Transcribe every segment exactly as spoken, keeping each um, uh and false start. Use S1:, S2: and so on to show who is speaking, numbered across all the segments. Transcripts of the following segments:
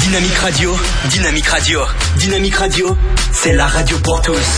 S1: Dynamique Radio, Dynamique Radio, Dynamique Radio, c'est la radio pour tous.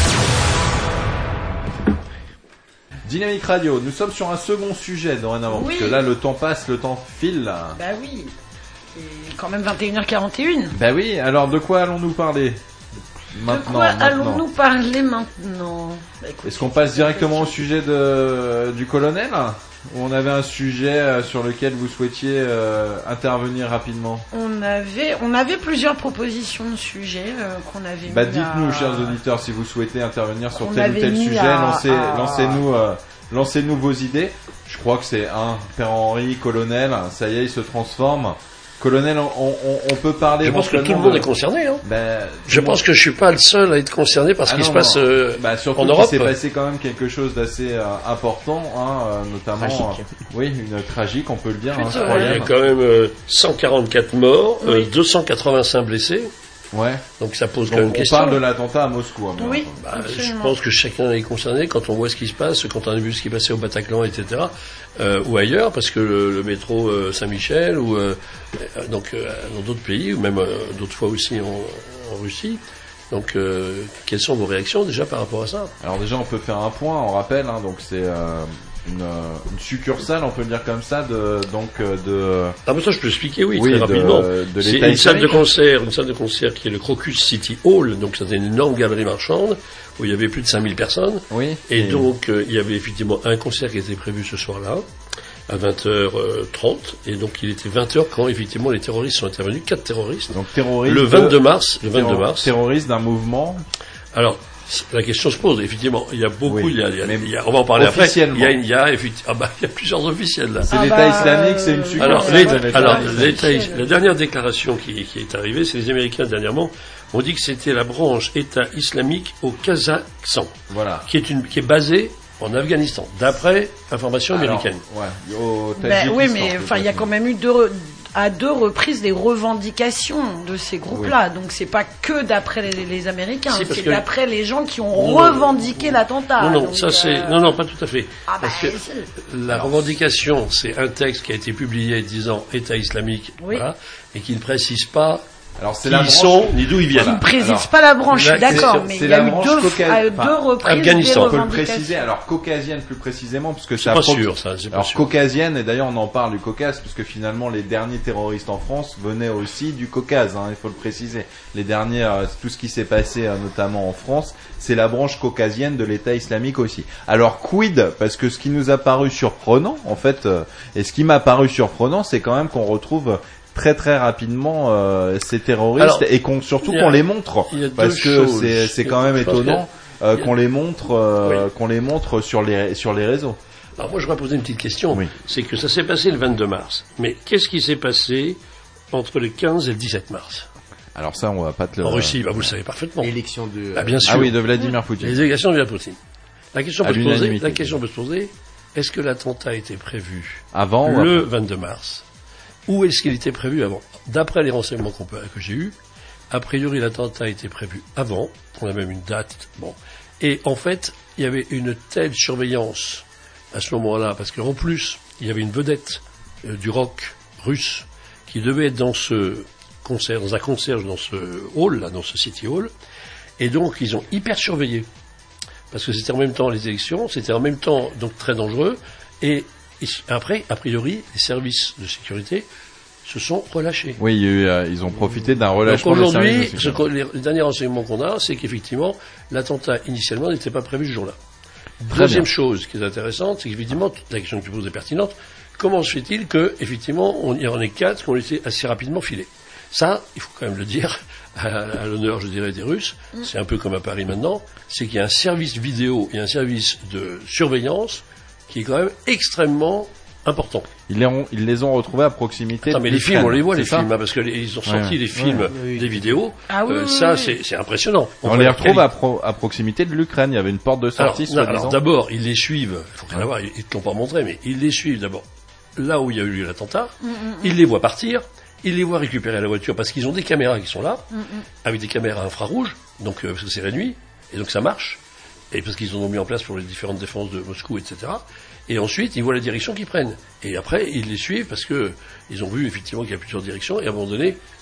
S2: Dynamique Radio, nous sommes sur un second sujet dorénavant,
S3: oui.
S2: Parce que là le temps passe, le temps file. Là.
S3: Bah oui, c'est quand même vingt et une heures quarante et une.
S2: Bah oui, alors de quoi allons-nous parler maintenant,
S3: De quoi
S2: maintenant.
S3: allons-nous parler maintenant bah, écoute,
S2: Est-ce qu'on passe directement au sujet de, du colonel ? Ou on avait un sujet sur lequel vous souhaitiez euh, intervenir rapidement ?
S3: On avait, on avait plusieurs propositions de sujets euh, qu'on avait
S2: Bah
S3: mis
S2: dites-nous,
S3: à...
S2: chers auditeurs, si vous souhaitez intervenir sur
S3: On
S2: tel ou
S3: avait
S2: tel
S3: mis
S2: sujet,
S3: à-
S2: lancez,
S3: à-
S2: lancez-nous, euh, lancez-nous vos idées. Je crois que c'est un Père Henri, colonel, ça y est, il se transforme. Colonel, on, on, on peut parler.
S4: Je pense que tout le
S2: éventuellement
S4: monde
S2: de-
S4: est concerné. Hein.
S2: Ben,
S4: Je pense que je suis pas le seul à être concerné par ce
S2: Ah
S4: qui
S2: non,
S4: se passe
S2: non.
S4: euh,
S2: bah, surtout
S4: en
S2: qu'il
S4: Europe.
S2: s'est passé quand même quelque chose d'assez euh, important, hein, euh, notamment,
S4: Tragique.
S2: euh, oui, une tragique, on peut le dire.
S3: Plus
S2: Hein,
S3: de-
S4: Il y
S2: incroyable.
S4: a quand même euh, cent quarante-quatre morts, euh,
S3: Oui.
S4: deux cent quatre-vingt-cinq blessés.
S2: Ouais.
S4: Donc ça pose
S2: Donc,
S4: quand même
S2: on
S4: question.
S2: parle de l'attentat à Moscou. hein,
S3: Oui,
S4: Bah, je
S3: absolument.
S4: pense que chacun est concerné quand on voit ce qui se passe, quand on a vu ce qui est passé au Bataclan, et cetera. Euh, ou ailleurs, parce que le, le métro euh, Saint-Michel, ou euh, euh, donc euh, dans d'autres pays, ou même euh, d'autres fois aussi en, en Russie. Donc, euh, quelles sont vos réactions déjà par rapport à ça ?
S2: Alors déjà, on peut faire un point. On rappelle, hein, donc c'est euh, une, euh, une succursale, on peut le dire comme ça, de donc euh, de.
S4: Ah, mais ça, je peux expliquer, oui,
S2: Oui,
S4: très
S2: de-
S4: rapidement.
S2: de
S4: C'est
S2: l'État
S4: une salle de
S2: islamique.
S4: concert, une salle de concert qui est le Crocus City Hall, donc c'était une énorme galerie marchande où il y avait plus de cinq mille personnes.
S2: Oui.
S4: Et donc, euh, il y avait effectivement un concert qui était prévu ce soir-là, à vingt heures trente, et donc il était vingt heures quand effectivement les terroristes sont intervenus, quatre terroristes.
S2: Donc terroriste.
S4: Le vingt-deux mars, le vingt-deux mars.
S2: Terroriste d'un mouvement.
S4: Alors, la question se pose, effectivement, il y a beaucoup,
S2: Oui,
S4: il y a, il y a-
S2: mais
S4: il y a- on va en parler après.
S2: officiellement.
S4: Il y a, il y a, effectivement, ah bah, il y a plusieurs officiels là.
S2: C'est
S3: Ah
S2: l'État
S3: bah,
S2: islamique, c'est une
S3: euh,
S2: succursale.
S4: Alors,
S3: Ouais,
S4: l'État-
S3: ouais,
S4: alors,
S3: ouais,
S4: l'État-
S3: ouais.
S4: la dernière déclaration qui, qui est arrivée, c'est les Américains dernièrement ont dit que c'était la branche État islamique au Kazakhstan,
S2: Voilà.
S4: qui est une, qui est basée en Afghanistan, d'après information
S2: Alors,
S4: américaine.
S2: ouais. Au
S3: Ben
S2: Tadjikistan,
S3: oui, mais enfin, il y a
S2: peut-être.
S3: quand même eu deux, re- à deux reprises des revendications de ces groupes-là. Donc c'est pas que d'après les, les Américains,
S4: Si, parce
S3: c'est
S4: que-
S3: d'après les gens qui ont
S4: Non,
S3: revendiqué l'attentat.
S4: Non, non,
S3: Donc,
S4: ça c'est,
S3: euh,
S4: non, non, pas tout à fait.
S3: Ah bah,
S4: Parce que
S3: si.
S4: la revendication, c'est un texte qui a été publié disant État islamique,
S3: Oui.
S4: voilà, et qui ne précise pas
S2: Alors c'est
S4: qui
S2: la
S4: ils
S2: branche-
S4: sont ni d'où ils viennent.
S2: Voilà.
S3: Ils précisent
S2: Alors,
S3: pas la branche, je suis
S4: là,
S3: d'accord,
S2: c'est-
S3: mais
S2: c'est
S3: il y a
S2: la
S3: eu
S2: branche
S3: deux,
S2: caucase-
S3: à
S2: enfin,
S3: deux reprises
S4: Afghanistan,
S3: des
S2: On peut le
S3: revendications.
S2: préciser, alors caucasienne plus précisément, parce que
S4: C'est
S2: ça
S4: pas
S2: appro-
S4: sûr, ça, c'est pas
S2: Alors
S4: sûr.
S2: caucasienne, et d'ailleurs on en parle du Caucase, puisque finalement les derniers terroristes en France venaient aussi du Caucase, hein, il faut le préciser. Les derniers, euh, tout ce qui s'est passé euh, notamment en France, c'est la branche caucasienne de l'État islamique aussi. Alors quid, parce que ce qui nous a paru surprenant, en fait, euh, et ce qui m'a paru surprenant, c'est quand même qu'on retrouve très très rapidement euh, ces terroristes
S4: Alors,
S2: et qu'on surtout
S4: il y a-
S2: qu'on les montre,
S4: il y a
S2: parce
S4: deux
S2: que
S4: choses.
S2: c'est c'est quand même
S4: Je pense qu'il y a-
S2: étonnant euh,
S4: il y a-
S2: qu'on les montre euh,
S4: Oui.
S2: qu'on les montre sur les sur les réseaux.
S4: Alors moi, je vais poser une petite question.
S2: Oui.
S4: C'est que ça s'est passé le vingt-deux mars. Mais qu'est-ce qui s'est passé entre le quinze et le dix-sept mars
S2: Alors ça, on va pas te le...
S4: en Russie? Bah, vous le savez parfaitement.
S5: L'élection de...
S4: Ah, bien sûr.
S2: Ah oui, de Vladimir Poutine.
S4: Les élections de Vladimir Poutine. La question
S2: À
S4: peut se poser.
S2: l'unanimité.
S4: La question peut se poser. Est-ce que l'attentat a été prévu
S2: Avant ou
S4: le
S2: après
S4: vingt-deux mars, ou est-ce qu'il était prévu avant? D'après les renseignements qu'on peut, que j'ai eus, a priori l'attentat a été prévu avant, on a même une date, bon. Et en fait, il y avait une telle surveillance à ce moment-là, parce qu'en plus, il y avait une vedette euh, du rock russe qui devait être dans ce concert, dans un concert dans ce hall, là, dans ce City Hall, et donc ils ont hyper surveillé. Parce que c'était en même temps les élections, c'était en même temps donc très dangereux, et et après, a priori, les services de sécurité se sont relâchés.
S2: Oui, il y a eu, euh, ils ont profité d'un
S4: Donc
S2: relâchement des
S4: aujourd'hui,
S2: services de
S4: ce
S2: sécurité.
S4: que- les, les derniers renseignements qu'on a, c'est qu'effectivement, l'attentat initialement n'était pas prévu ce jour-là.
S2: Très
S4: Deuxième
S2: bien.
S4: chose qui est intéressante, c'est qu'effectivement, la question que tu poses est pertinente. Comment se fait-il que, effectivement, on y en ait quatre qui ont été assez rapidement filés? Ça, il faut quand même le dire, à, à l'honneur, je dirais, des Russes, c'est un peu comme à Paris maintenant, c'est qu'il y a un service vidéo et un service de surveillance qui est quand même extrêmement important.
S2: Ils les ont, ils les ont retrouvés à proximité.
S4: Non,
S2: de
S4: mais les
S2: l'Ukraine,
S4: films, on les voit,
S2: c'est
S4: les
S2: ça
S4: films, hein, parce que les- ils ont sorti
S2: Ouais.
S4: les films,
S2: Ouais.
S5: Oui.
S4: des vidéos.
S3: Ah oui,
S4: Euh,
S3: oui,
S4: ça,
S3: oui.
S4: c'est, c'est impressionnant.
S2: On,
S4: voit
S2: les
S4: la
S2: retrouve
S4: qualité.
S2: à, pro- à proximité de l'Ukraine. Il y avait une porte de
S4: Alors,
S2: sortie,
S4: non, alors
S2: soi-disant.
S4: d'abord, ils les suivent. Il faut rien avoir, ils ne te l'ont pas montré, mais ils les suivent d'abord là où il y a eu l'attentat. Ils les voient partir. Ils les voient récupérer la voiture parce qu'ils ont des caméras qui sont là, avec des caméras infrarouges, donc euh, parce que c'est la nuit, et donc ça marche, et parce qu'ils en ont mis en place pour les différentes défenses de Moscou, et cetera. Et ensuite, ils voient la direction qu'ils prennent. Et après, ils les suivent parce que ils ont vu effectivement qu'il y a plusieurs directions, et à un moment donné,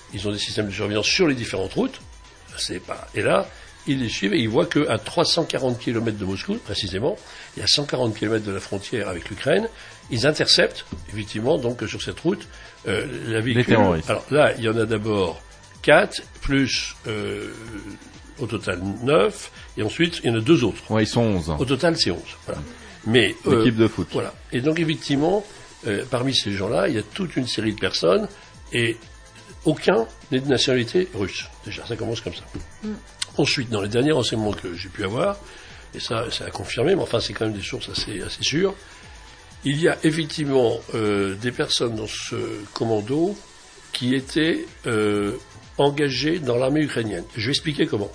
S4: ils ont des systèmes de surveillance sur les différentes routes. C'est pas. Et là, ils les suivent et ils voient qu'à trois cent quarante kilomètres de Moscou, précisément, et à cent quarante kilomètres de la frontière avec l'Ukraine, ils interceptent, effectivement, donc sur cette route, euh, la véhicule.
S2: Les terroristes.
S4: Alors là, il y en a d'abord quatre, plus euh, au total neuf, et ensuite il y en a deux autres.
S2: Ouais, ils sont onze.
S4: Au total, c'est onze. Voilà. Mais euh,
S2: l'équipe de foot.
S4: Voilà. Et donc effectivement, euh, parmi ces gens-là, il y a toute une série de personnes, et aucun n'est de nationalité russe. Déjà, ça commence comme ça. Mm. Ensuite, dans les derniers renseignements que j'ai pu avoir, et ça, c'est à confirmer, mais enfin, c'est quand même des sources assez, assez sûres, il y a effectivement euh, des personnes dans ce commando qui étaient euh, engagées dans l'armée ukrainienne. Je vais expliquer comment.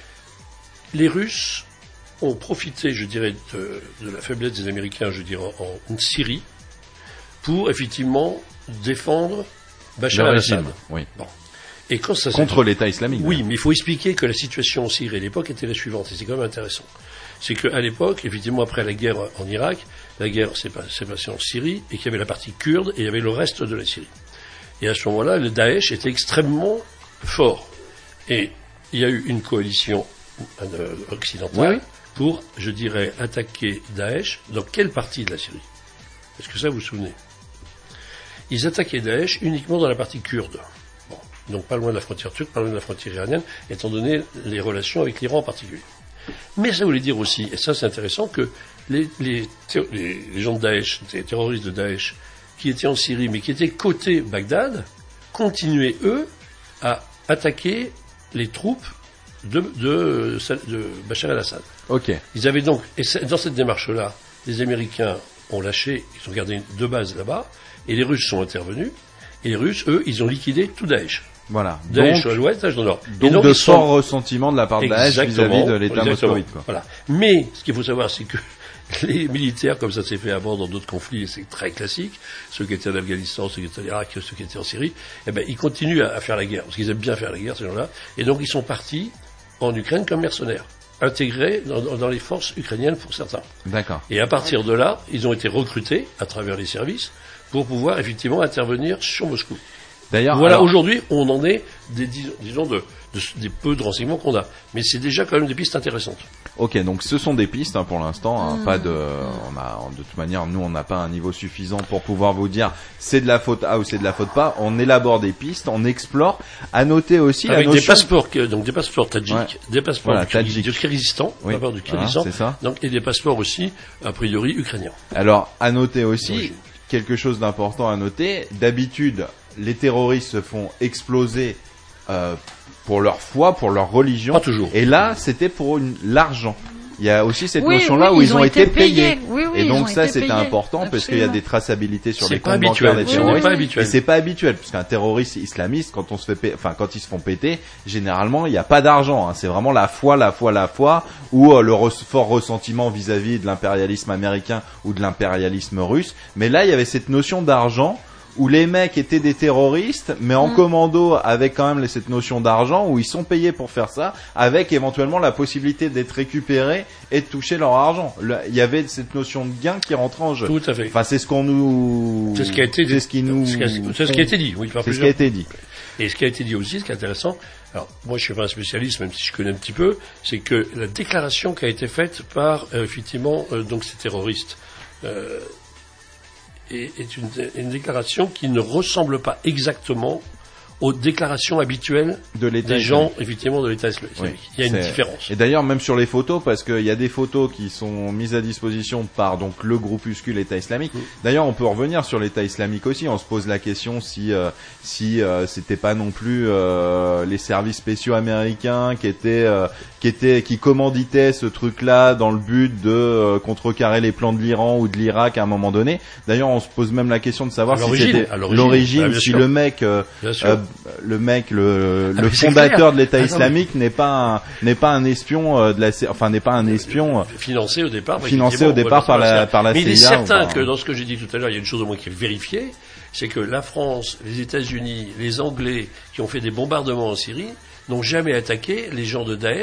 S4: Les Russes ont profité, je dirais, de, de la faiblesse des Américains, je dirais, en, en Syrie, pour effectivement défendre Bachar el-Assad.
S2: Oui.
S4: Bon. Et quand ça
S2: contre l'État islamique.
S4: Oui, mais il faut expliquer que la situation en Syrie à l'époque était la suivante, et c'est quand même intéressant. C'est qu'à l'époque, effectivement, après la guerre en Irak, la guerre s'est passée en Syrie, et qu'il y avait la partie kurde, et il y avait le reste de la Syrie. Et à ce moment-là, le Daesh était extrêmement fort. Et il y a eu une coalition euh, occidentale
S2: oui.
S4: pour, je dirais, attaquer Daesh dans quelle partie de la Syrie? Est-ce que ça vous vous souvenez? Ils attaquaient Daesh uniquement dans la partie kurde. Bon. Donc pas loin de la frontière turque, pas loin de la frontière iranienne, étant donné les relations avec l'Iran en particulier. Mais ça voulait dire aussi, et ça c'est intéressant, que les, les, les, les gens de Daesh, les terroristes de Daesh, qui étaient en Syrie, mais qui étaient côté Bagdad, continuaient, eux, à attaquer les troupes de, de, de Bachar el-Assad.
S2: Ok.
S4: Ils avaient donc, et dans cette démarche-là, les Américains ont lâché, ils ont gardé deux bases là-bas, et les Russes sont intervenus, et les Russes, eux, ils ont liquidé tout Daesh.
S2: Voilà.
S4: Daesh à l'ouest, Daesh dans le nord.
S2: Donc,
S4: donc
S2: de
S4: sont...
S2: forts ressentiments de la part de Daesh vis-à-vis de l'État moscovite.
S4: Voilà. Mais, ce qu'il faut savoir, c'est que les militaires, comme ça s'est fait avant dans d'autres conflits, et c'est très classique, ceux qui étaient en Afghanistan, ceux qui étaient en Irak, ceux qui étaient en Syrie, eh ben, ils continuent à, à faire la guerre, parce qu'ils aiment bien faire la guerre, ces gens-là, et donc ils sont partis en Ukraine comme mercenaires, intégrés dans, dans les forces ukrainiennes pour certains.
S2: D'accord.
S4: Et à partir de là, ils ont été recrutés à travers les services pour pouvoir effectivement intervenir sur Moscou.
S2: D'ailleurs,
S4: voilà,
S2: alors...
S4: aujourd'hui, on en est des, disons, de, de, des peu de renseignements qu'on a. Mais c'est déjà quand même des pistes intéressantes.
S2: Ok, donc ce sont des pistes hein, pour l'instant. Hein, mmh. Pas de, on a, de toute manière, nous, on n'a pas un niveau suffisant pour pouvoir vous dire c'est de la faute A ou c'est de la faute pas. On élabore des pistes, on explore. À noter aussi
S4: avec
S2: la notion...
S4: des passeports, donc des passeports tadjiks, ouais. des passeports
S2: voilà,
S4: du,
S2: tadjik.
S4: du Kyrgyzstan,
S2: oui.
S4: d'abord du Kyrgyzstan,
S2: voilà, c'est ça.
S4: Donc et des passeports aussi a priori ukrainiens.
S2: Alors, à noter aussi
S4: oui.
S2: quelque chose d'important à noter. D'habitude, les terroristes se font exploser euh, pour leur foi, pour leur religion.
S4: Pas toujours.
S2: Et là, c'était pour une, l'argent. Il y a aussi cette
S3: oui,
S2: notion-là
S3: oui,
S2: où
S3: ils
S2: ils ont,
S3: ont
S2: été payés.
S3: payés. Oui, oui,
S2: et donc ça, c'était
S3: payés.
S2: important
S3: Absolument.
S2: parce qu'il y a des traçabilités sur
S4: c'est
S2: les comptes bancaires des
S4: oui,
S2: terroristes.
S4: oui, oui.
S2: Et c'est pas habituel, puisqu'un terroriste islamiste, quand on se fait, pa- enfin quand ils se font péter, généralement il n'y a pas d'argent. Hein. C'est vraiment la foi, la foi, la foi, ou euh, le re- fort ressentiment vis-à-vis de l'impérialisme américain ou de l'impérialisme russe. Mais là, il y avait cette notion d'argent. Où les mecs étaient des terroristes, mais en mmh. commando avec quand même cette notion d'argent, où ils sont payés pour faire ça, avec éventuellement la possibilité d'être récupérés et de toucher leur argent. Le, il y avait cette notion de gain qui rentrait en jeu.
S4: Tout à fait.
S2: Enfin, c'est ce qu'on nous...
S4: C'est ce qui a été dit.
S2: C'est ce qui nous...
S4: C'est ce qui a été dit, oui.
S2: C'est ce qui a été dit.
S4: Et ce qui a été dit aussi, ce qui est intéressant, alors moi je suis pas un spécialiste, même si je connais un petit peu, c'est que la déclaration qui a été faite par, euh, effectivement, euh, donc ces terroristes, euh, est une, une déclaration qui ne ressemble pas exactement aux déclarations habituelles
S2: de l'État
S4: des gens, effectivement, de l'État islamique. Oui, il y a une différence.
S2: Et d'ailleurs, même sur les photos, parce qu'il y a des photos qui sont mises à disposition par donc le groupuscule État islamique. Mmh. D'ailleurs, on peut revenir sur l'État islamique aussi. On se pose la question si euh, si euh, c'était pas non plus euh, les services spéciaux américains qui étaient euh, qui étaient qui commanditaient ce truc-là dans le but de euh, contrecarrer les plans de l'Iran ou de l'Irak à un moment donné. D'ailleurs, on se pose même la question de savoir si c'était l'origine, si le mec euh, euh, le mec, le,
S4: ah,
S2: le fondateur de l'État
S4: ah,
S2: islamique n'est pas un, n'est pas un espion euh, de la, enfin n'est pas un espion euh,
S4: financé au départ,
S2: financé au départ par la, par la
S4: mais
S2: C I A.
S4: Mais il est certain
S2: par...
S4: que dans ce que j'ai dit tout à l'heure, il y a une chose au moins qui est vérifiée, c'est que la France, les États-Unis, les Anglais qui ont fait des bombardements en Syrie n'ont jamais attaqué les gens de Daesh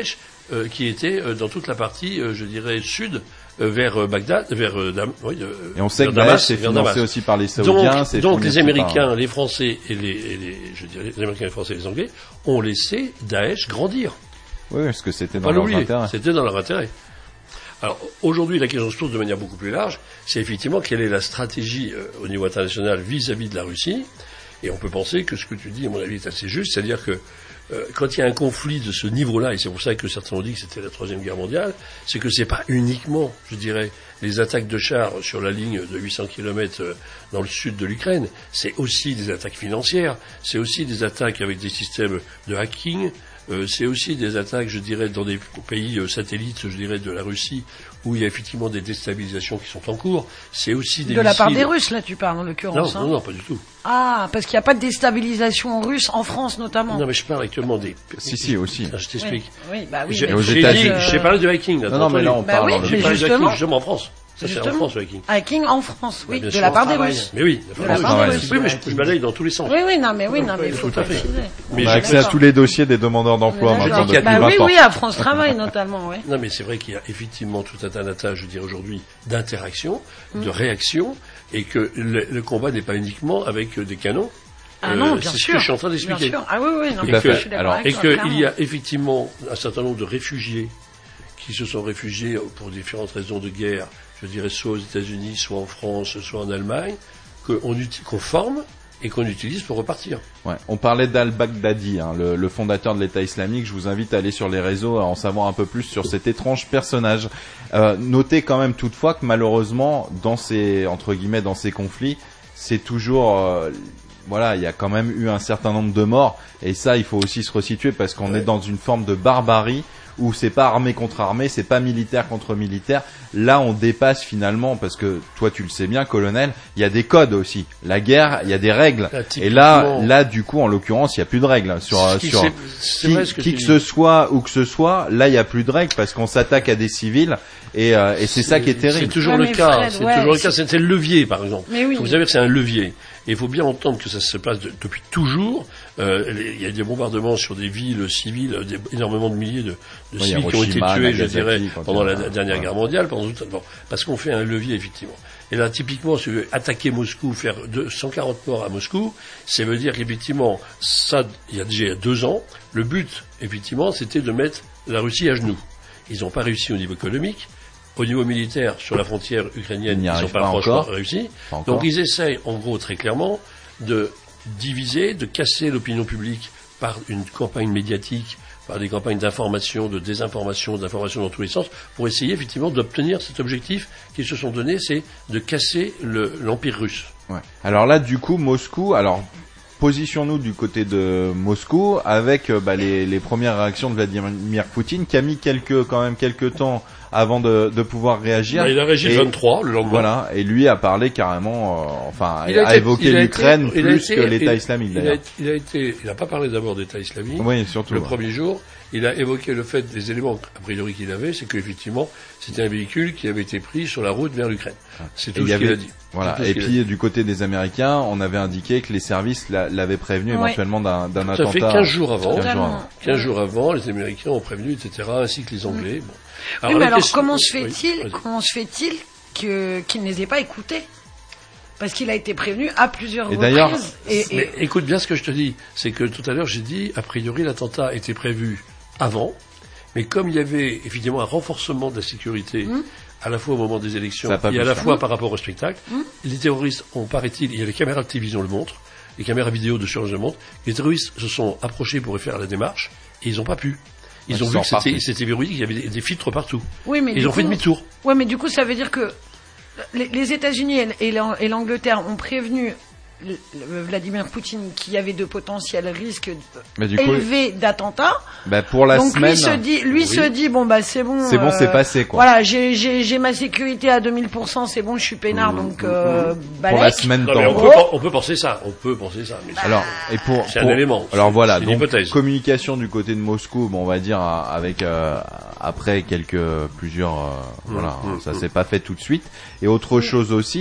S4: euh, qui étaient euh, dans toute la partie, euh, je dirais, sud, euh, vers euh, Bagdad, vers euh, Dam, oui, euh,
S2: Et on sait que
S4: Damas,
S2: Daesh c'est
S4: vers
S2: financé
S4: Damas.
S2: aussi par les Saoudiens.
S4: Donc,
S2: c'est
S4: donc
S2: financé
S4: les Américains,
S2: par-
S4: les Français et les, et les, je dirais, les Américains, les Français et les Anglais ont laissé Daesh grandir.
S2: Oui, parce que c'était dans
S4: Pas
S2: leurs
S4: l'oublier,
S2: intérêts.
S4: c'était dans leur intérêt. Alors aujourd'hui, la question se pose de manière beaucoup plus large, c'est effectivement quelle est la stratégie euh, au niveau international vis-à-vis de la Russie. Et on peut penser que ce que tu dis, à mon avis, est assez juste, c'est-à-dire que euh, quand il y a un conflit de ce niveau-là, et c'est pour ça que certains ont dit que c'était la Troisième Guerre mondiale, c'est que c'est pas uniquement, je dirais, les attaques de chars sur la ligne de huit cents kilomètres euh, dans le sud de l'Ukraine, c'est aussi des attaques financières, c'est aussi des attaques avec des systèmes de hacking, Euh, c'est aussi des attaques, je dirais, dans des pays euh, satellites, je dirais, de la Russie, où il y a effectivement des déstabilisations qui sont en cours. C'est aussi des
S3: De la part
S4: missiles-
S3: des Russes, là, tu parles, en l'occurrence.
S4: Non,
S3: hein.
S4: non, non, pas du tout.
S3: Ah, parce qu'il n'y a pas de déstabilisation russe en France, notamment.
S4: Non, mais je parle actuellement des...
S2: Si, si, aussi.
S4: Ah, je t'explique.
S3: Oui, oui, bah oui.
S4: J'ai
S3: mais
S2: aux
S4: j'ai
S3: c'est,
S2: États-Unis.
S4: dit,
S3: euh,
S4: j'ai parlé du hacking. là,
S2: Non, non, mais là on
S3: Bah
S2: parle
S3: oui,
S2: en
S4: J'ai
S3: mais
S4: parlé du hacking
S3: justement-
S4: justement en France. Ça, c'est en
S3: Justement.
S4: France, le hacking.
S3: Hacking en France, oui,
S4: bien
S3: de
S4: sûr,
S3: la part des
S5: travail.
S3: Russes.
S4: Mais oui,
S3: De la part des Russes.
S4: oui, mais je, je balaye dans tous les sens.
S3: Oui, oui, non, mais oui, non, mais il faut
S4: Tout à fait.
S3: préciser.
S4: Mais
S2: On a
S4: j'ai-
S2: accès à tous les dossiers des demandeurs d'emploi
S3: On est
S2: maintenant
S4: dis qu'il y a
S2: depuis
S3: Bah
S2: vingt
S3: oui,
S2: ans.
S3: oui, à France Travail, notamment, oui.
S4: Non, mais c'est vrai qu'il y a effectivement tout un tas d'attaques, je dirais aujourd'hui, d'interaction, de réaction, et que le, le combat n'est pas uniquement avec euh, des canons.
S3: Ah
S4: Euh,
S3: non, bien
S4: c'est ce
S3: sûr.
S4: que je suis en train
S3: Bien
S4: d'expliquer.
S3: sûr. Ah oui, oui, non,
S2: Tout
S3: mais
S2: à
S3: je
S2: fait.
S3: suis d'accord
S2: Alors,
S3: avec
S4: Et
S3: toi,
S4: qu'il
S3: clairement.
S4: y a effectivement un certain nombre de réfugiés qui se sont réfugiés pour différentes raisons de guerre, je dirais soit aux États-Unis, soit en France, soit en Allemagne, qu'on uti- qu'on forme et qu'on utilise pour repartir.
S2: Ouais. On parlait d'al-Baghdadi, hein, le, le fondateur de l'État islamique. Je vous invite à aller sur les réseaux à en savoir un peu plus sur cet étrange personnage. Euh, notez quand même toutefois que malheureusement, dans ces entre guillemets dans ces conflits, c'est toujours euh, voilà, il y a quand même eu un certain nombre de morts. Et ça, il faut aussi se resituer parce qu'on
S4: Ouais.
S2: est dans une forme de barbarie où c'est pas armée contre armée, c'est pas militaire contre militaire. Là, on dépasse finalement, parce que toi, tu le sais bien, colonel, il y a des codes aussi. La guerre, il y a des règles.
S4: Là,
S2: Et là,
S4: typiquement-
S2: là, du coup, en l'occurrence, il y a plus de règles sur
S4: Ce qui-
S2: sur
S4: c'est- c'est
S2: qui,
S4: vrai ce que
S2: qui
S4: tu
S2: que
S4: dis.
S2: ce soit ou que ce soit. Là, il y a plus de règles parce qu'on s'attaque à des civils et, euh, et c'est ça qui est
S4: C'est
S2: terrible.
S4: toujours
S3: Ouais,
S4: le
S3: mais
S4: cas.
S3: Fred,
S4: c'est
S3: ouais,
S4: toujours le
S3: c'est-
S4: cas. C'est c'est le levier, par exemple.
S3: Mais oui.
S4: Vous savez que c'est un levier. Et il faut bien entendre que ça se passe de- depuis toujours. Euh, les- il y a des bombardements sur des villes civiles, des- énormément de milliers de, de
S2: Oui,
S4: civils qui ont été
S2: Hiroshima,
S4: tués, je
S2: Nagasaki,
S4: dirais,
S2: quand
S4: pendant
S2: il y
S4: la
S2: a-
S4: dernière
S2: ouais.
S4: guerre mondiale, pendant tout, bon, parce qu'on fait un levier, effectivement. Et là, typiquement, si vous voulez attaquer Moscou, faire deux- cent quarante morts à Moscou, ça veut dire qu'effectivement, ça, il y a déjà deux ans, le but, effectivement, c'était de mettre la Russie à genoux. Ils n'ont pas réussi au niveau économique. Au niveau militaire, sur la frontière ukrainienne,
S2: Ils n'y
S4: ils n'ont
S2: arrivent
S4: pas,
S2: pas
S4: franchement
S2: encore.
S4: réussi.
S2: Pas encore.
S4: Donc ils essayent, en gros, très clairement, de diviser, de casser l'opinion publique par une campagne médiatique, par des campagnes d'information, de désinformation, d'information dans tous les sens, pour essayer effectivement d'obtenir cet objectif qu'ils se sont donné, c'est de casser le- l'empire russe.
S2: Ouais. Alors là, du coup, Moscou. Alors, positionnons-nous du côté de Moscou avec euh, bah, les, les premières réactions de Vladimir Poutine, qui a mis quelques, quand même quelques temps avant de, de pouvoir réagir.
S4: Bah, il a réagi
S2: Et-
S4: le vingt-trois, le lendemain.
S2: Voilà, et lui a parlé carrément, euh, enfin,
S4: Il
S2: a,
S4: été-
S2: évoqué
S4: il a
S2: l'Ukraine
S4: été- il a
S2: plus
S4: été-
S2: que l'État
S4: il-
S2: islamique
S4: il a
S2: d'ailleurs.
S4: été- Il a été, il n'a pas parlé d'abord d'État islamique.
S2: Oui, surtout.
S4: Le
S2: ouais.
S4: premier jour, il a évoqué le fait des éléments a priori qu'il avait, c'est qu'effectivement, c'était un véhicule qui avait été pris sur la route vers l'Ukraine. C'est
S2: Et
S4: tout
S2: il y
S4: ce qu'il
S2: avait-
S4: a dit.
S2: Voilà.
S4: C'est tout ce
S2: Et
S4: qu'il a
S2: puis du côté des Américains, on avait indiqué que les services l'a- l'avaient prévenu
S3: Ouais.
S2: éventuellement d'un d'un
S4: Ça fait
S2: attentat.
S4: quinze jours avant.
S2: quinze jours
S3: Totalement.
S2: avant.
S4: quinze jours avant, les Américains ont prévenu, et cetera, ainsi que les Anglais. Bon.
S3: Oui, mais
S4: la
S3: alors
S4: question-
S3: comment se
S4: oui,
S3: fait-il,
S4: vas-y.
S3: comment se fait-il que qu'il ne les ait pas écoutés? Parce qu'il a été prévenu à plusieurs
S2: Et d'ailleurs,
S3: reprises. Et, et-
S4: Mais écoute bien ce que je te dis. C'est que tout à l'heure, j'ai dit, a priori, l'attentat était prévu avant. Mais comme il y avait évidemment un renforcement de la sécurité, à la fois au moment des élections
S2: Ça a pas
S4: et
S2: pu
S4: à la
S2: se
S4: fois par rapport au spectacle, les terroristes ont, paraît-il, il y a les caméras de télévision le montrent, les caméras vidéo de surveillance le montrent, les terroristes se sont approchés pour faire la démarche, et ils n'ont pas pu. Ils
S2: Ils
S4: ont
S2: sont
S4: vu que c'était,
S2: repartis.
S4: c'était verrouillé, qu'il y avait des, des filtres partout.
S3: oui, mais
S4: Ils
S3: du
S4: ont fait
S3: coup-
S4: demi-tour.
S3: Ouais, mais du coup, ça veut dire que les, les États-Unis et, et l'An- et l'Angleterre ont prévenu le- le Vladimir Poutine qu'il y avait de potentiels risques
S2: Mais du coup,
S3: élevés d'attentats.
S2: bah, pour la
S3: Donc
S2: semaine,
S3: lui se dit, lui
S4: Oui.
S3: se dit, bon bah c'est bon.
S2: c'est bon,
S3: euh,
S2: c'est passé quoi.
S3: Voilà, j'ai j'ai j'ai ma sécurité à deux mille pour cent, c'est bon, je suis peinard, donc euh,
S2: pour la
S3: balèque.
S2: semaine
S4: Non, mais on,
S2: temps.
S4: peut, pen- on peut penser ça. On peut penser ça. Mais
S2: Alors, et pour,
S4: C'est un
S2: pour-
S4: élément.
S2: Alors
S4: C'est-
S2: voilà,
S4: c'est une
S2: donc
S4: hypothèse.
S2: communication du côté de Moscou, bon, on va dire euh, avec euh, après quelques plusieurs, euh, voilà,
S4: mmh,
S2: ça
S4: mmh.
S2: s'est pas fait tout de suite. Et autre chose aussi,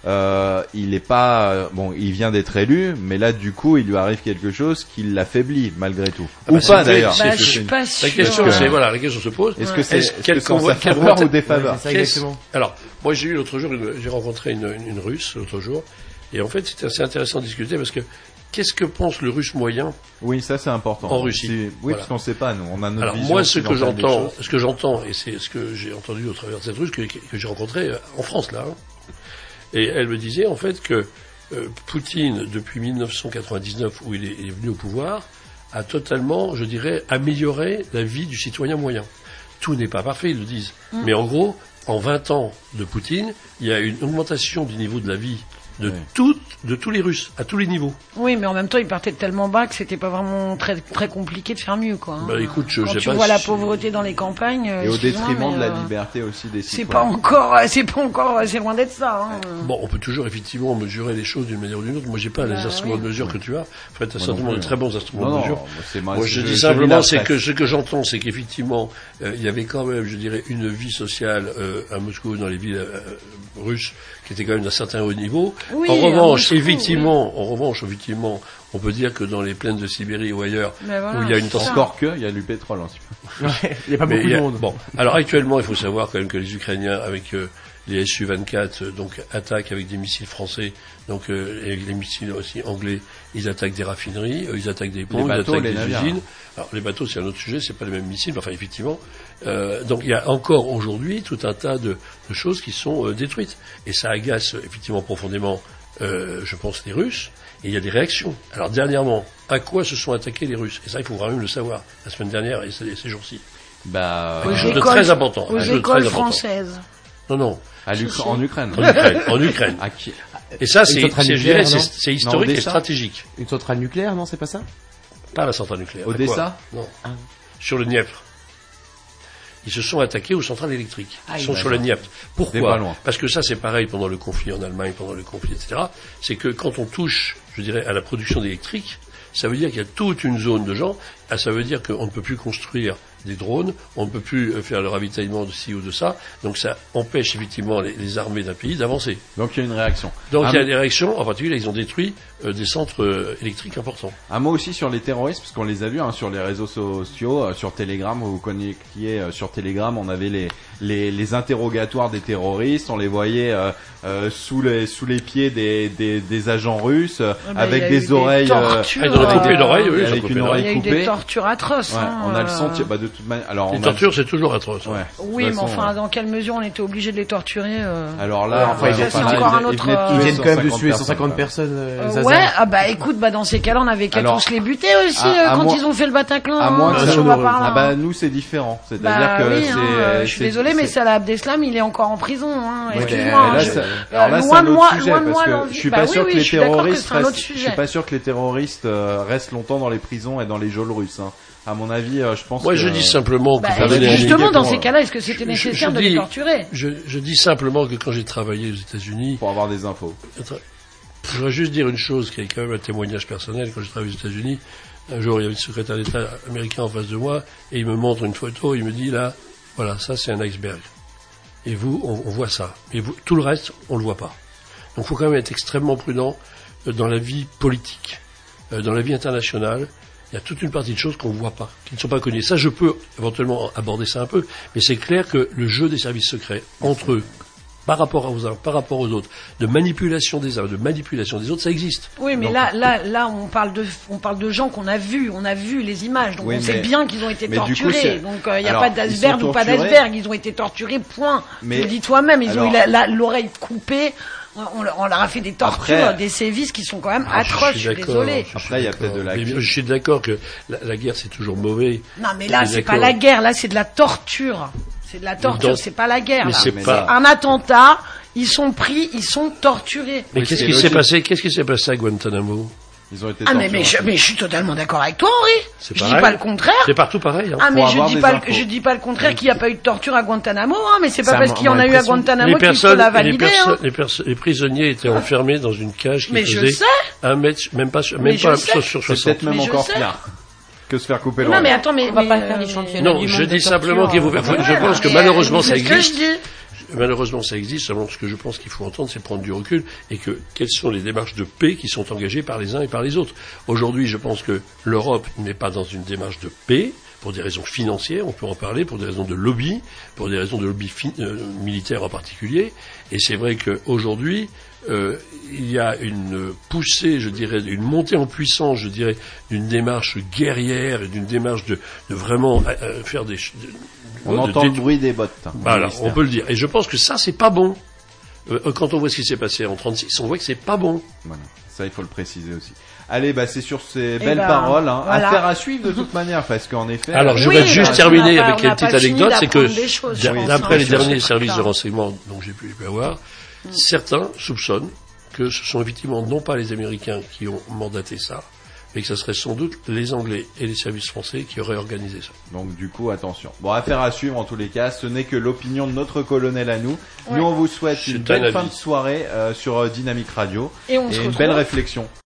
S2: euh, il est pas euh, bon, il vient d'être élu, mais là du coup il lui arrive quelque chose qui l'affaiblit malgré tout.
S4: Ah
S2: Ou
S4: bah,
S2: pas
S4: c'est-
S2: d'ailleurs.
S3: Bah,
S4: c'est-
S3: je suis pas
S4: La
S3: sûr.
S4: question, c'est voilà, la question se pose.
S2: Est-ce que c'est
S4: Est-ce
S2: est-ce
S4: qu'elle
S2: que c'est en
S4: convoit-
S2: sa
S4: quelle
S2: faveur
S4: convoit-
S2: ou défaveur?
S5: Ouais, c'est ça,
S4: Qu'est-ce-
S5: exactement.
S4: Alors, moi j'ai eu l'autre jour, une- j'ai rencontré une, une, une Russe l'autre jour, et en fait c'était assez intéressant de discuter parce que qu'est-ce que pense le Russe moyen?
S2: Oui, ça c'est important.
S4: En Russie.
S2: Si- oui,
S4: Voilà.
S2: parce qu'on sait pas, nous, on a notre
S4: Alors
S2: vision
S4: moi, ce que
S2: occidentale des
S4: j'entends,
S2: choses.
S4: ce que j'entends, et c'est ce que j'ai entendu au travers de cette Russe que, que j'ai rencontrée euh, en France là, hein. Et elle me disait en fait que euh, Poutine, depuis mille neuf cent quatre-vingt-dix-neuf où il est, il est venu au pouvoir, a totalement, je dirais, amélioré la vie du citoyen moyen. Tout n'est pas parfait, ils le disent.
S3: Mm.
S4: Mais en gros, en vingt ans de Poutine, il y a une augmentation du niveau de la vie de,
S2: Oui.
S4: toutes, de tous les Russes, à tous les niveaux.
S3: Oui, mais en même temps, il partait de tellement bas que c'était pas vraiment très très compliqué de faire mieux, quoi. hein.
S4: Bah, écoute, je-
S3: Quand
S4: j'ai
S3: tu
S4: pas
S3: vois la
S4: si-
S3: pauvreté dans les campagnes, euh,
S2: Et au
S3: excuse-moi,
S2: détriment
S3: mais,
S2: de la
S3: euh,
S2: liberté aussi des
S3: C'est
S2: citoyens.
S3: pas encore, euh, c'est pas encore, euh, c'est loin d'être ça. Hein.
S4: Bon, on peut toujours effectivement mesurer les choses d'une manière ou d'une autre. Moi, j'ai pas
S3: Bah,
S4: les instruments
S3: oui.
S4: de mesure que tu as. En fait, tu as
S2: Moi
S4: certainement
S2: non
S4: de
S2: plus.
S4: très bons instruments
S2: Non,
S4: de
S2: non,
S4: mesure.
S2: moi, c'est ma-
S4: Moi, je, dis
S2: lis
S4: simplement,
S2: la
S4: c'est
S2: presse.
S4: que ce que j'entends, c'est qu'effectivement, euh, il y avait quand même, je dirais, une vie sociale euh, à Moscou, dans les villes euh, russes, qui était quand même d'un certain haut niveau.
S3: Oui,
S4: en
S3: à
S4: revanche,
S3: Moscou,
S4: effectivement, en revanche, effectivement, on peut dire que dans les plaines de Sibérie ou ailleurs,
S3: Mais voilà,
S4: où il y a une
S3: c'est
S4: tension.
S3: ça.
S2: Encore que, il y a du pétrole un petit peu.
S5: Ouais, il n'y a pas
S4: Mais
S5: beaucoup
S4: il y
S5: de
S4: a-
S5: monde.
S4: Bon, alors actuellement, il faut savoir quand même que les Ukrainiens, avec euh, les S U vingt-quatre, euh, donc attaquent avec des missiles français, donc euh, et les missiles aussi anglais, ils attaquent des raffineries, euh, ils attaquent des ponts,
S2: Les
S4: ils
S2: bateaux,
S4: attaquent
S2: les
S4: des
S2: navires.
S4: usines. Alors les bateaux, c'est un autre sujet, c'est pas les mêmes missiles, mais enfin effectivement. Euh, donc il y a encore aujourd'hui tout un tas de, de choses qui sont euh, détruites, et ça agace euh, effectivement profondément, euh, je pense, les Russes. Et il y a des réactions. Alors dernièrement, à quoi se sont attaqués les Russes? Et ça, il faut vraiment le savoir. La semaine dernière et ces, ces jours-ci.
S2: Bah,
S3: Aux
S4: Quelque chose de
S3: écoles-
S4: très important.
S3: Aux
S4: quelque chose de
S3: écoles
S4: très important.
S3: françaises.
S4: Non, non,
S2: à l'Ukra- en Ukraine.
S4: en Ukraine. En Ukraine.
S2: À qui-
S4: Et ça,
S5: Une
S4: c'est,
S5: centrale
S4: c'est, je
S5: nucléaire,
S4: dirais,
S5: non
S4: c'est, c'est historique et
S2: Odessa.
S4: stratégique.
S5: Une centrale nucléaire, non, c'est pas ça?
S4: Pas la centrale nucléaire.
S2: Odessa?
S4: Quoi Non. Sur le Dniepr. Ils se sont attaqués aux centrales électriques.
S5: Ah,
S4: Ils
S5: il
S4: sont
S5: va
S4: sur
S5: bien.
S4: le Dniepr.
S2: C'est
S4: Pourquoi
S2: pas loin.
S4: Parce que ça, c'est pareil pendant le conflit en Allemagne, pendant le conflit, et cetera. C'est que quand on touche, je dirais, à la production d'électrique, ça veut dire qu'il y a toute une zone de gens. Ah, ça veut dire qu'on ne peut plus construire des drones, on ne peut plus euh, faire le ravitaillement de ci ou de ça. Donc ça empêche effectivement les, les armées d'un pays d'avancer.
S2: Donc il y a une réaction.
S4: Donc
S2: Un-
S4: il y a des réactions, en particulier, ils ont détruit euh, des centres euh, électriques importants.
S2: Un mot aussi sur les terroristes, parce qu'on les a vus hein, sur les réseaux sociaux, euh, sur Telegram, vous vous connectiez euh, sur Telegram, on avait les, les, les interrogatoires des terroristes, on les voyait euh, euh, sous, les, sous les pieds des, des, des agents russes, euh,
S3: Ah bah,
S2: avec
S3: il y a eu
S2: des oreilles... euh,
S3: tortures,
S4: Ah, ils ont coupé
S3: euh,
S4: l'oreille, oui, ils ont
S2: avec
S4: coupé
S2: une
S3: Il
S2: oreille
S3: y a eu des
S2: coupée.
S3: tortures atroces.
S2: Ouais,
S3: hein,
S2: on a le
S3: euh,
S2: sentiment, bah, de toute manière, alors
S4: Les
S2: on a-
S4: tortures, c'est toujours atroce.
S2: Ouais.
S3: Oui,
S2: De
S3: mais
S2: toute façon,
S3: enfin,
S2: euh,
S3: dans quelle mesure on était obligé de les torturer euh...
S2: Alors là,
S5: enfin,
S2: ouais,
S5: ils-
S2: enfin,
S5: c'est
S2: là,
S3: encore
S2: ils-
S3: un
S2: ils
S3: autre,
S2: venaient de
S3: euh,
S5: Ils
S2: tuer
S5: viennent quand même de tuer
S2: cent cinquante
S5: cent cinquante personnes, euh,
S3: Euh,
S5: Zaza.
S3: ouais, ah bah écoute, bah dans ces cas-là, on avait qu'à
S2: Alors,
S3: tous les buter aussi
S2: à-
S3: euh,
S2: à
S3: quand
S2: moins-
S3: ils ont fait le Bataclan.
S2: à moins
S3: hein,
S2: que
S3: si
S2: ça
S3: on va par là.
S2: Ah bah nous c'est différent, c'est-à-dire
S3: Bah
S2: que
S3: oui,
S2: c'est...
S3: hein, euh, je suis
S2: c'est-
S3: désolé, mais
S2: c'est-
S3: Salah Abdeslam, il est encore en prison. Hein,
S5: Ouais,
S3: excuse-moi.
S2: mais là,
S3: je-
S2: ça-
S3: euh,
S2: alors là, c'est
S3: loin
S2: un
S3: de
S2: autre
S3: moi,
S2: sujet,
S3: loin de
S2: parce
S3: moi
S2: que
S3: l'envie.
S2: je suis
S3: Bah
S2: pas
S3: oui,
S2: sûr
S3: oui,
S2: que les
S3: je suis d'accord que
S2: terroristes
S3: c'est un autre
S2: restent, je suis
S3: sujet.
S2: pas sûr que les terroristes euh, restent longtemps dans les prisons et dans les geôles russes. Hein. À mon avis, euh, je pense
S4: Moi,
S2: que...
S4: je dis simplement que
S3: Bah,
S2: ça va être
S3: justement,
S2: compliqué
S3: dans
S2: pour,
S3: ces
S2: euh,
S3: cas-là, est-ce que c'était
S4: je-
S3: nécessaire
S4: je
S3: de les
S4: dis-
S3: torturer
S4: Je, je dis simplement que quand j'ai travaillé aux États-Unis,
S2: pour avoir des infos.
S4: je voudrais juste dire une chose qui est quand même un témoignage personnel. Quand j'ai travaillé aux États-Unis, un jour, il y avait le secrétaire d'État américain en face de moi et il me montre une photo. Il me dit là, voilà, ça c'est un iceberg. Et vous, on, on voit ça. Et vous, tout le reste, on le voit pas. Donc, il faut quand même être extrêmement prudent euh, dans la vie politique, euh, dans la vie internationale. Il y a toute une partie de choses qu'on ne voit pas, qui ne sont pas connues. Ça, je peux éventuellement aborder ça un peu, mais c'est clair que le jeu des services secrets entre eux, par rapport aux uns, par rapport aux autres, de manipulation des uns, de manipulation des autres, ça existe.
S3: Oui, mais
S2: Donc-
S3: là, là, là, on parle de, on parle de gens qu'on a vus, on a vu les images, donc
S2: Oui,
S3: on sait
S2: mais-
S3: bien qu'ils ont été
S2: mais du coup,
S3: torturés.
S2: c'est-
S3: Donc il n'y a
S2: Alors,
S3: pas
S2: ils
S3: d'iceberg
S2: sont
S3: ou pas
S2: torturés.
S3: d'iceberg, ils ont été torturés. Point.
S2: Mais-
S3: Tu le dis toi-même, ils ont
S2: alors-
S3: eu la- la- l'oreille coupée. On, on leur a fait des tortures,
S2: Après-
S3: des sévices qui sont quand même
S4: Ah,
S3: atroces. Je
S4: suis
S3: suis
S4: d'accord,
S3: désolé.
S4: je suis
S2: Après, il y a
S4: d'accord.
S2: peut-être de la-
S4: Mais Je suis d'accord que la, la guerre, c'est toujours mauvais.
S3: Non, mais là,
S4: Je suis
S3: c'est pas
S4: d'accord.
S3: la guerre. Là, c'est de la torture. C'est de la torture.
S4: donc-
S3: C'est pas la guerre.
S4: mais
S3: là.
S4: c'est
S2: mais
S4: pas.
S3: Un attentat. Ils sont pris. Ils sont torturés.
S4: Mais
S2: Oui,
S4: qu'est-ce
S2: c'est
S4: qui s'est
S2: logique.
S4: passé Qu'est-ce qui s'est passé à Guantanamo?
S2: Ils ont été
S3: Ah mais, mais, je,
S2: torturés.
S3: mais je suis totalement d'accord avec toi, Henri.
S4: C'est
S3: Je dis
S4: pareil.
S3: pas le contraire.
S4: C'est partout pareil. Hein.
S3: Ah mais
S2: Pour
S3: je
S2: avoir
S3: dis
S2: des
S3: pas le,
S2: infos.
S3: je dis pas le contraire qu'il n'y a pas eu de torture à Guantanamo, hein, mais c'est pas
S5: Ça
S3: parce
S5: m'a-
S3: qu'il y en
S5: m'a
S3: a eu à
S5: l'impression-
S3: Guantanamo
S4: les
S3: qu'il faut
S4: personnes,
S3: la
S4: les,
S3: valider.
S4: perso-
S3: hein.
S4: les, perso- les prisonniers étaient enfermés dans une cage qui
S3: Mais je
S4: faisait
S3: sais.
S4: un mètre, même pas, même
S3: Mais je
S4: pas
S3: sais.
S4: sur, sur
S2: C'est
S4: soixante.
S2: peut-être même
S3: Mais je
S2: encore
S3: sais.
S2: pire que se faire couper
S3: Non
S2: l'oreille.
S3: mais attends mais
S6: On va
S3: mais,
S6: pas faire
S3: euh,
S6: les championnats
S4: Non,
S6: du
S4: je
S6: monde
S4: dis
S6: de
S4: simplement
S6: torture,
S4: qu'il faut
S6: hein.
S4: faire-
S3: ouais,
S4: je pense que
S3: mais,
S4: malheureusement
S3: euh,
S4: ça
S3: c'est ce que
S4: existe.
S3: je dis.
S4: malheureusement ça existe, seulement ce que je pense qu'il faut entendre, c'est prendre du recul et que quelles sont les démarches de paix qui sont engagées par les uns et par les autres. Aujourd'hui, je pense que l'Europe n'est pas dans une démarche de paix, pour des raisons financières, on peut en parler, pour des raisons de lobby, pour des raisons de lobby fi- euh, militaire en particulier. Et c'est vrai qu'aujourd'hui, euh, il y a une poussée, je dirais, une montée en puissance, je dirais, d'une démarche guerrière et d'une démarche de, de vraiment euh, faire des... De,
S2: on
S4: de,
S2: entend
S4: de,
S2: le bruit des bottes.
S4: Voilà, on peut le dire. Et je pense que ça, c'est pas bon. Euh, quand on voit ce qui s'est passé en trente-six, on voit que c'est pas bon.
S2: Voilà, ça il faut le préciser aussi. Allez, bah c'est sur ces belles
S3: ben,
S2: paroles, hein,
S3: voilà.
S2: affaire à suivre de toute manière, parce qu'en effet.
S4: Alors, je
S3: Oui,
S4: voudrais juste
S3: on
S4: terminer
S3: n'a pas-
S4: avec
S3: on
S4: une
S3: n'a
S4: petite
S3: pas fini
S4: anecdote, c'est que
S3: d'apprendre des choses, je pense,
S4: d'après
S3: hein,
S4: les
S3: sur
S4: derniers
S3: ce
S4: services de
S3: truc-là.
S4: renseignement dont j'ai pu pu avoir, certains soupçonnent que ce sont effectivement non pas les Américains qui ont mandaté ça, mais que ce serait sans doute les Anglais et les services français qui auraient organisé ça.
S2: Donc du coup, attention. Bon, affaire à suivre en tous les cas. Ce n'est que l'opinion de notre colonel à nous.
S3: Ouais.
S2: Nous, on vous souhaite
S4: C'est
S2: une
S4: un
S2: belle
S4: avis.
S2: fin de soirée euh, sur euh, Dynamique Radio
S3: Et on se
S2: une
S3: retrouve.
S2: belle réflexion